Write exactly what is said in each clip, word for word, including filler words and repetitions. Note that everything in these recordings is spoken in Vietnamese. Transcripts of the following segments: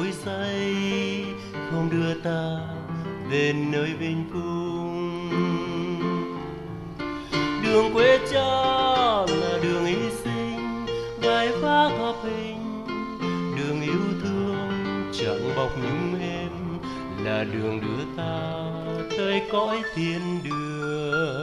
vui say không đưa ta về nơi vinh quang. Đường quê cha là đường hy sinh, gai vác hợp hình, đường yêu thương chẳng bọc nhung em, là đường đưa ta tới cõi thiên đường.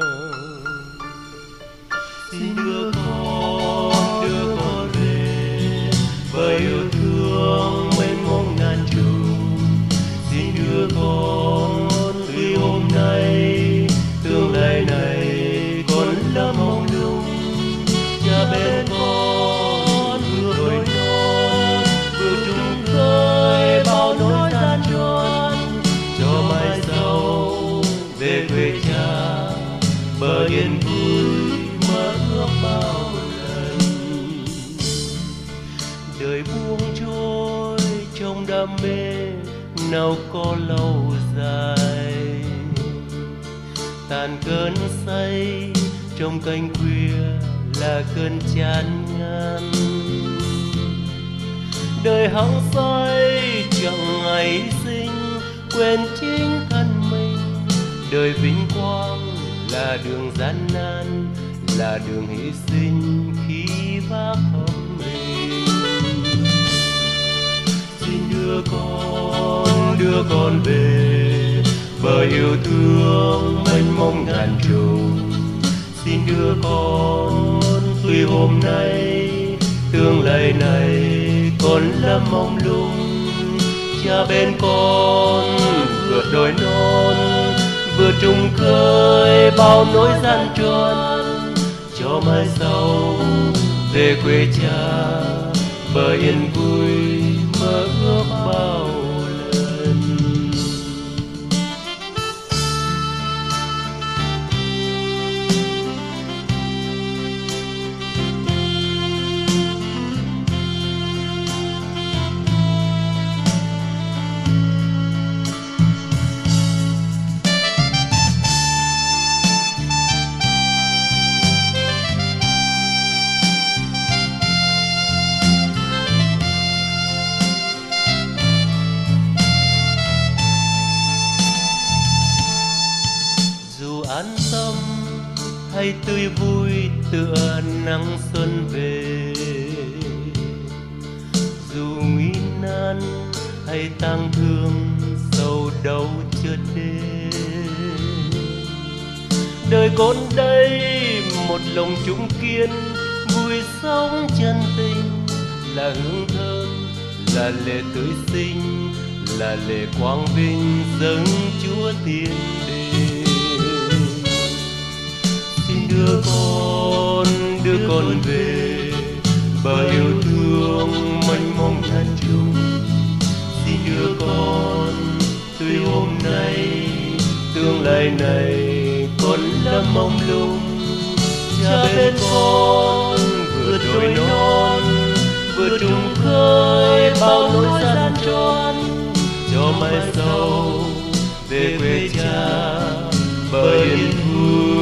Xin đưa con, đưa con về với yêu thương mênh mông ngàn trùng. Xin đưa con tuy hôm nay tương lai này còn lắm mong lung. Cha bên con vừa đôi non, vừa trùng khơi bao nỗi gian truân, cho mai sau về quê cha bờ yên vui mơ ước bao lần. Đời buông trôi trong đam mê nào có lâu dài, tàn cơn say trong canh khuya là cơn chán ngán. Đời hăng say chẳng ngày sinh quên chính thân mình, đời vinh quang là đường gian nan, là đường hy sinh khi vác hầm mình. Xin đưa con, đưa con về bờ yêu thương mênh mông ngàn trùng. Xin đưa con tuy hôm nay tương lai này còn lắm mong lung. Cha bên con vượt đồi non, vừa trùng khơi bao nỗi gian truân, cho mai sau về quê cha bờ yên vui mơ ước bao lần. An tâm hay tươi vui tựa nắng xuân về, dù nguy nan hay tang thương sầu đau chợt đến. Đời con đây một lòng chung kiên, vui sống chân tình là hương thơm, là lệ tươi sinh, là lệ quang vinh dâng Chúa tiên đền. Đưa con, đưa con về bờ yêu thương mênh mông ngàn trùng. Xin đưa con tuy hôm nay tương lai này còn lắm mong lung. Cha bên con vừa đồi non, vừa trùng khơi bao nỗi gian truân, cho mai sau về quê cha bờ yên vui